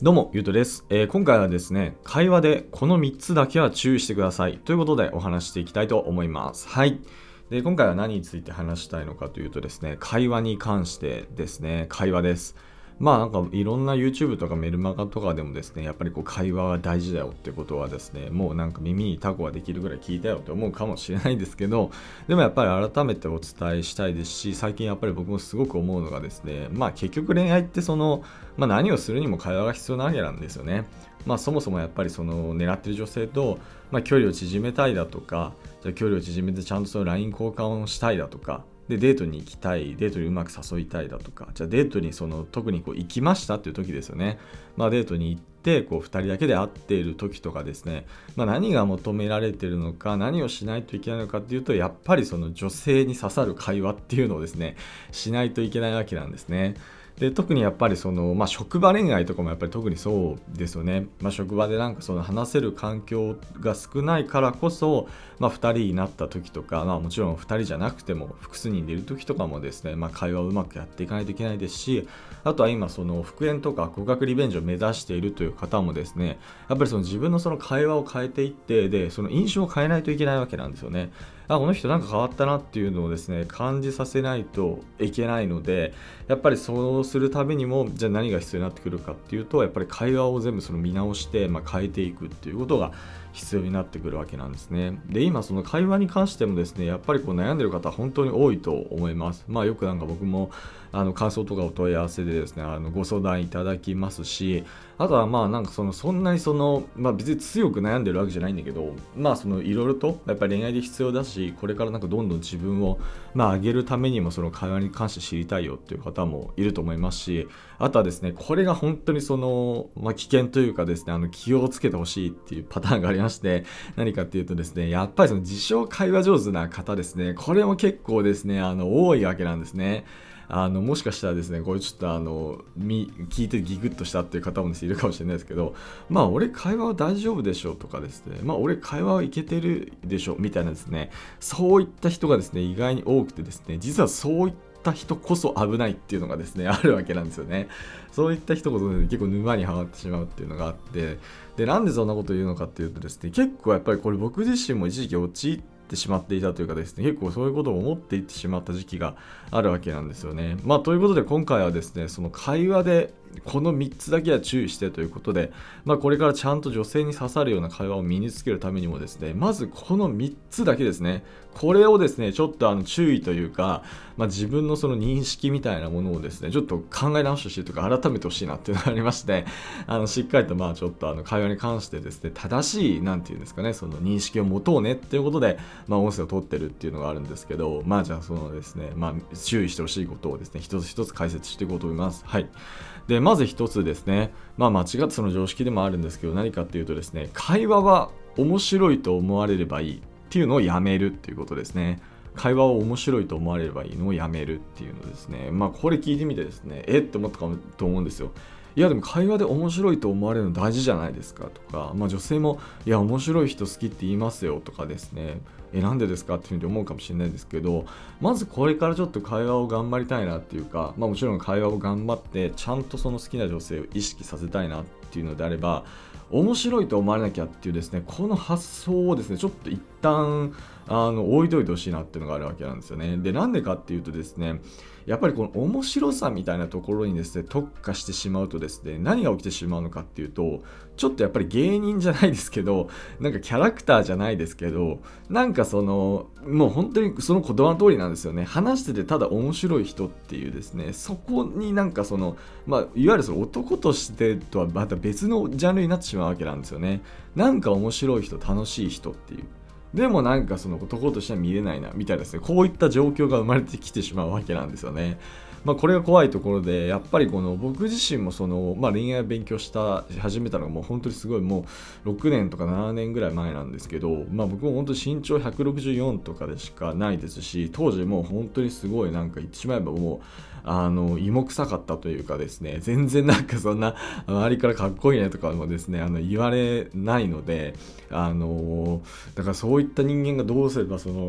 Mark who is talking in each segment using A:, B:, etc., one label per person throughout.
A: どうも、ゆうとです。今回はですね、会話でこの3つだけは注意してくださいということでお話していきたいと思います。はい。で、今回は何について話したいのかというとですね、会話に関してですね、会話です。なんかいろんな YouTube とかメルマガとかでもですね、やっぱりこう会話は大事だよってことはですね、もうなんか耳にタコができるぐらい聞いたよって思うかもしれないですけど、でもやっぱり改めてお伝えしたいですし、最近やっぱり僕もすごく思うのがですね、結局恋愛って何をするにも会話が必要なわけなんですよね。そもそもやっぱりその狙ってる女性と、距離を縮めたいだとか、じゃあ距離を縮めてちゃんとその LINE 交換をしたいだとか、でデートに行きたい、デートにうまく誘いたいだとか、じゃあデートに特に行きましたっていう時ですよね。デートに行って2人だけで会っている時とかですね、何が求められているのか、何をしないといけないのかっていうと、やっぱりその女性に刺さる会話っていうのをですね、しないといけないわけなんですね。で特にやっぱり職場恋愛とかもやっぱり特にそうですよね。職場でなんか話せる環境が少ないからこそ、2人になった時とか、もちろん2人じゃなくても複数人でいる時とかもですね、会話をうまくやっていかないといけないですし、あとは今復縁とか告白リベンジを目指しているという方もですね、やっぱり自分の会話を変えていって、でその印象を変えないといけないわけなんですよね。この人なんか変わったなっていうのをですね、感じさせないといけないので、やっぱりそうするためにも、じゃあ何が必要になってくるかっていうと、やっぱり会話を全部見直して、変えていくっていうことが必要になってくるわけなんですね。で、今その会話に関してもですね、やっぱり悩んでる方本当に多いと思います。よくなんか僕も感想とかお問い合わせでですね、ご相談いただきますし、あとはなんかそんなに別に強く悩んでるわけじゃないんだけど、いろいろとやっぱり恋愛で必要だし、これからなんかどんどん自分を上げるためにもその会話に関して知りたいよっていう方もいると思いますし、あとはですね、これが本当に危険というかですね、気をつけてほしいっていうパターンがありまして、何かっていうとですね、やっぱり自称会話上手な方ですね、これも結構ですね、多いわけなんですね。もしかしたらですね、これちょっと聞いてギクッとしたっていう方もですね、いるかもしれないですけど、俺会話は大丈夫でしょとかですね、俺会話はいけてるでしょみたいなですね、そういった人がですね、意外に多くてですね、実はそういった人こそ危ないっていうのがですね、あるわけなんですよね。そういった人こそ、ね、結構沼にはまってしまうっていうのがあって、で、なんでそんなこと言うのかっていうとですね、結構やっぱりこれ僕自身も一時期陥ってしまっていたというかですね、結構そういうことを思っていってしまった時期があるわけなんですよね。ということで今回はですね、その会話でこの3つだけは注意してということで、これからちゃんと女性に刺さるような会話を身につけるためにもですね、まずこの3つだけですね、これをですね、ちょっと注意というか、自分のその認識みたいなものをですね、ちょっと考え直してほしいというか、改めてほしいなっていうのがありまして、しっかりとちょっと会話に関してですね、正しい、なんていうんですかね、その認識を持とうねっていうことで、音声を取ってるっていうのがあるんですけど、じゃあそのですね、注意してほしいことをですね、一つ一つ解説していこうと思います。はい。で、まず一つですね、間違ってその常識でもあるんですけど、何かっていうとですね、会話は面白いと思われればいいっていうのをやめるっていうことですね。会話を面白いと思われればいいのをやめるっていうのですね。これ聞いてみてですね、って思ったかもと思うんですよ。いやでも会話で面白いと思われるの大事じゃないですかとか、女性もいや面白い人好きって言いますよとかですね、なんでですかっていうふうに思うかもしれないですけど、まずこれからちょっと会話を頑張りたいなっていうか、もちろん会話を頑張ってちゃんとその好きな女性を意識させたいなっていうのであれば、面白いと思われなきゃっていうですね、この発想をですね、ちょっと一旦置いといてほしいなっていうのがあるわけなんですよね。で、なんでかっていうとですね、やっぱりこの面白さみたいなところにですね、特化してしまうとですね、何が起きてしまうのかっていうと、ちょっとやっぱり芸人じゃないですけど、なんかキャラクターじゃないですけど、なんかもう本当にその言葉の通りなんですよね。話しててただ面白い人っていうですね、そこになんかいわゆるその男としてとはまた別のジャンルになってしまうわけなんですよね。なんか面白い人、楽しい人っていう。でもなんかその男としては見れないなみたいなですね、こういった状況が生まれてきてしまうわけなんですよね。これが怖いところで、やっぱりこの僕自身も恋愛を勉強始めたのがもう本当にすごいもう6年とか7年ぐらい前なんですけど、僕も本当に身長164とかでしかないですし、当時もう本当にすごいなんか言ってしまえばもう芋臭かったというかですね、全然なんかそんな周りからかっこいいねとかもですね言われないので、だからそういった人間がどうすれば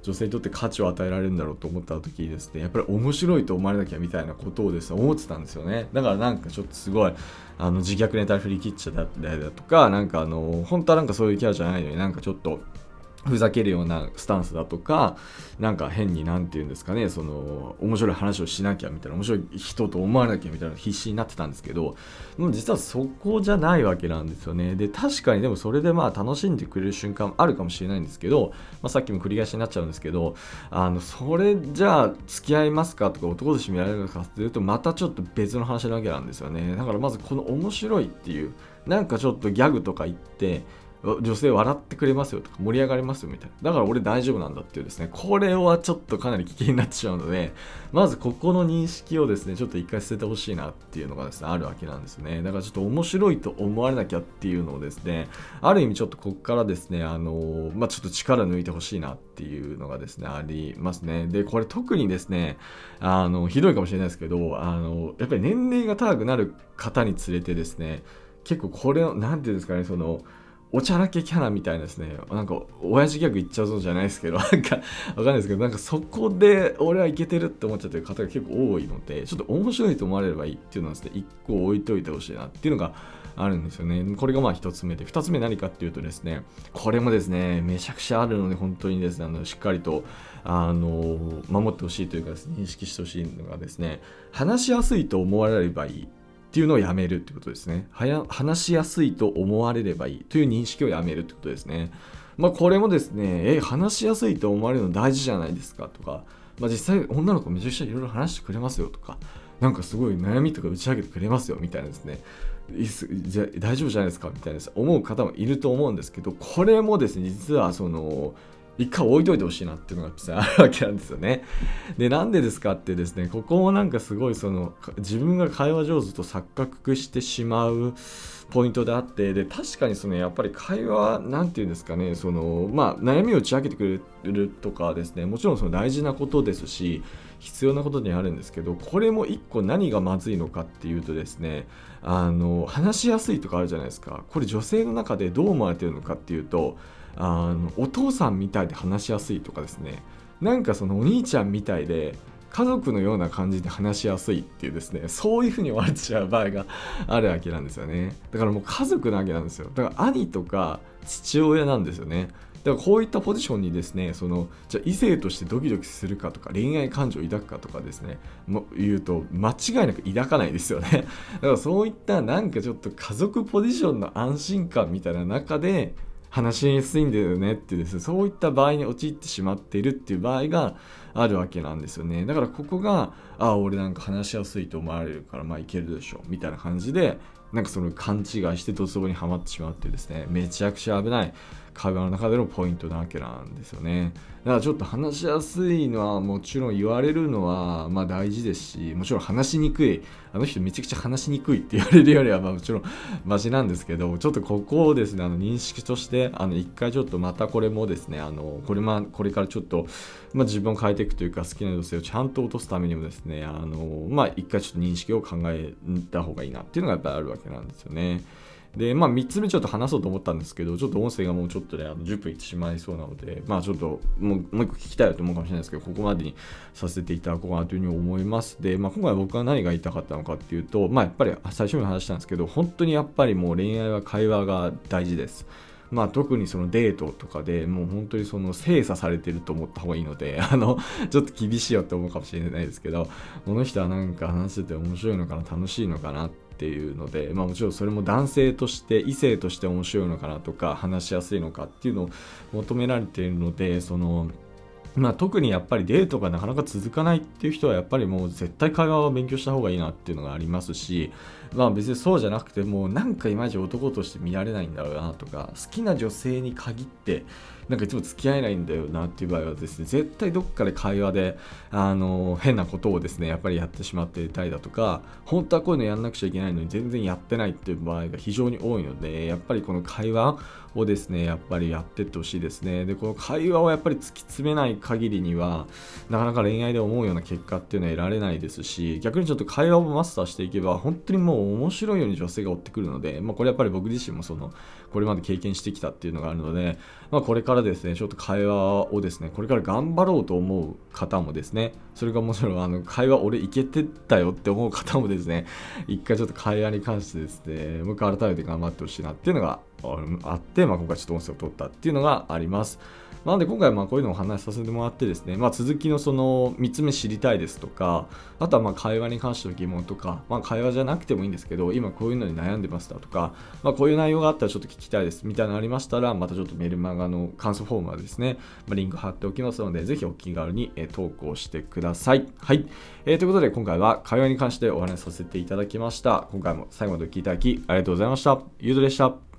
A: 女性にとって価値を与えられるんだろうと思った時にですね、やっぱり面白いと思われなきゃみたいなことをですね思ってたんですよね。だからなんかちょっとすごい自虐ネタ振り切っちゃったりだとか、なんか本当はなんかそういうキャラじゃないのになんかちょっとふざけるようなスタンスだとか、なんか変になんて言うんですかね、面白い話をしなきゃみたいな、面白い人と思わなきゃみたいな必死になってたんですけど、もう実はそこじゃないわけなんですよね。で、確かにでもそれでまあ楽しんでくれる瞬間あるかもしれないんですけど、さっきも繰り返しになっちゃうんですけど、それじゃあ付き合いますかとか男として見られるかっていうと、またちょっと別の話なわけなんですよね。だからまずこの面白いっていう、なんかちょっとギャグとか言って、女性笑ってくれますよとか盛り上がりますよみたいな、だから俺大丈夫なんだっていうですね、これはちょっとかなり危険になってしまうので、まずここの認識をですねちょっと一回捨ててほしいなっていうのがですねあるわけなんですね。だからちょっと面白いと思われなきゃっていうのをですね、ある意味ちょっとここからですねちょっと力抜いてほしいなっていうのがですねありますね。でこれ特にですねひどいかもしれないですけどやっぱり年齢が高くなる方につれてですね、結構これをなんていうんですかね、おちゃらけキャラみたいなですね、なんか親父ギャグ言っちゃうぞじゃないですけど、なんかわかんないですけど、なんかそこで俺はいけてるって思っちゃってる方が結構多いので、ちょっと面白いと思われればいいっていうのはですね、一個置いといてほしいなっていうのがあるんですよね。これがまあ一つ目で、二つ目何かっていうとですね、これもですね、めちゃくちゃあるので、本当にですね、しっかりと守ってほしいというかですね、認識してほしいのがですね、話しやすいと思われればいいっていうのをやめるってことですね。話しやすいと思われればいいという認識をやめるってことですね。これもですね、話しやすいと思われるの大事じゃないですかとか、実際女の子めちゃくちゃいろいろ話してくれますよとか、なんかすごい悩みとか打ち明けてくれますよみたいなですね、じゃ大丈夫じゃないですかみたいな思う方もいると思うんですけど、これもですね、実は一回置いといてほしいなっていうのがあるわけなんですよね。で、なんでですかってですね、ここもなんかすごい自分が会話上手と錯覚してしまうポイントであって、で、確かにやっぱり会話、なんていうんですかね、悩みを打ち明けてくれるとかですね、もちろん大事なことですし、必要なことにあるんですけど、これも一個何がまずいのかっていうとですね、話しやすいとかあるじゃないですか。これ女性の中でどう思われてるのかっていうと、お父さんみたいで話しやすいとかですね、なんかお兄ちゃんみたいで家族のような感じで話しやすいっていうですね、そういう風に言われてしまう場合があるわけなんですよね。だからもう家族なわけなんですよ。だから兄とか父親なんですよね。だからこういったポジションにですね、じゃあ異性としてドキドキするかとか恋愛感情を抱くかとかですね、言うと間違いなく抱かないですよね。だからそういったなんかちょっと家族ポジションの安心感みたいな中で話しやすいんだよねってですね、そういった場合に陥ってしまっているっていう場合があるわけなんですよね。だからここが俺なんか話しやすいと思われるからいけるでしょみたいな感じで、なんか勘違いしてドツボにはまってしまうっていうですね、めちゃくちゃ危ない会話の中でのポイントなわけなんですよね。だからちょっと話しやすいのはもちろん言われるのは大事ですし、もちろん話しにくい、あの人めちゃくちゃ話しにくいって言われるよりはもちろんマシなんですけど、ちょっとここをですね認識として一回ちょっとまたこれもですねこれからちょっと自分を変えていくというか、好きな女性をちゃんと落とすためにもですね一回ちょっと認識を考えた方がいいなっていうのがやっぱりあるわけなんですよね。で、3つ目ちょっと話そうと思ったんですけど、ちょっと音声がもうちょっとで10分いってしまいそうなので、ちょっともう一個聞きたいと思うかもしれないですけど、ここまでにさせていただこうかなというふうに思います。で、今回僕は何が言いたかったのかっていうと、やっぱり最初に話したんですけど、本当にやっぱりもう恋愛は会話が大事です。特にデートとかでもう本当に精査されてると思った方がいいので、ちょっと厳しいよって思うかもしれないですけど、この人はなんか話してて面白いのかな、楽しいのかなっていうので、もちろんそれも男性として異性として面白いのかなとか話しやすいのかっていうのを求められているので、特にやっぱりデートがなかなか続かないっていう人はやっぱりもう絶対会話を勉強した方がいいなっていうのがありますし、別にそうじゃなくてもなんかいまいち男として見られないんだろうなとか、好きな女性に限ってなんかいつも付き合えないんだよなっていう場合はですね、絶対どっかで会話で変なことをですねやっぱりやってしまっていたりだとか、本当はこういうのやんなくちゃいけないのに全然やってないっていう場合が非常に多いので、やっぱりこの会話をですねやっぱりやっていってほしいですね。でこの会話をやっぱり突き詰めない限りにはなかなか恋愛で思うような結果っていうのは得られないですし、逆にちょっと会話をマスターしていけば本当にもう面白いように女性が追ってくるので、これやっぱり僕自身もこれまで経験してきたっていうのがあるので、これかからですね、ちょっと会話をですね、これから頑張ろうと思う方もですね、それがもちろん会話俺いけてったよって思う方もですね、一回ちょっと会話に関してですね、もう一回改めて頑張ってほしいなっていうのがあって、今回ちょっと音声を取ったっていうのがあります。なので今回こういうのをお話しさせてもらってですね、続きのその3つ目知りたいですとか、あとは会話に関しての疑問とか、会話じゃなくてもいいんですけど、今こういうのに悩んでますだとか、こういう内容があったらちょっと聞きたいですみたいなのありましたら、またちょっとメルマガの感想フォームはですね、リンク貼っておきますので、ぜひお気軽に投稿してください。はい。ということで今回は会話に関してお話しさせていただきました。今回も最後までお聞きいただきありがとうございました。ゆうとでした。